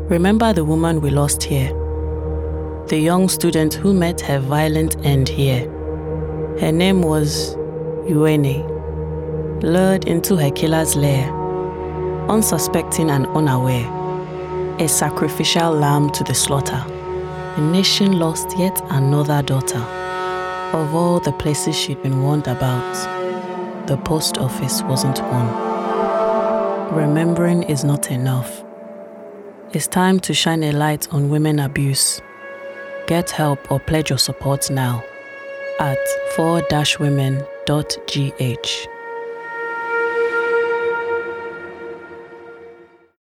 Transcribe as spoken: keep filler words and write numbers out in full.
Remember the woman we lost here? The young student who met her violent end here. Her name was Uene. Lured into her killer's lair, unsuspecting and unaware, a sacrificial lamb to the slaughter. The nation lost yet another daughter. Of all the places she'd been warned about, the post office wasn't one. Remembering is not enough. It's time to shine a light on women abuse. Get help or pledge your support now at four dash women dot g h.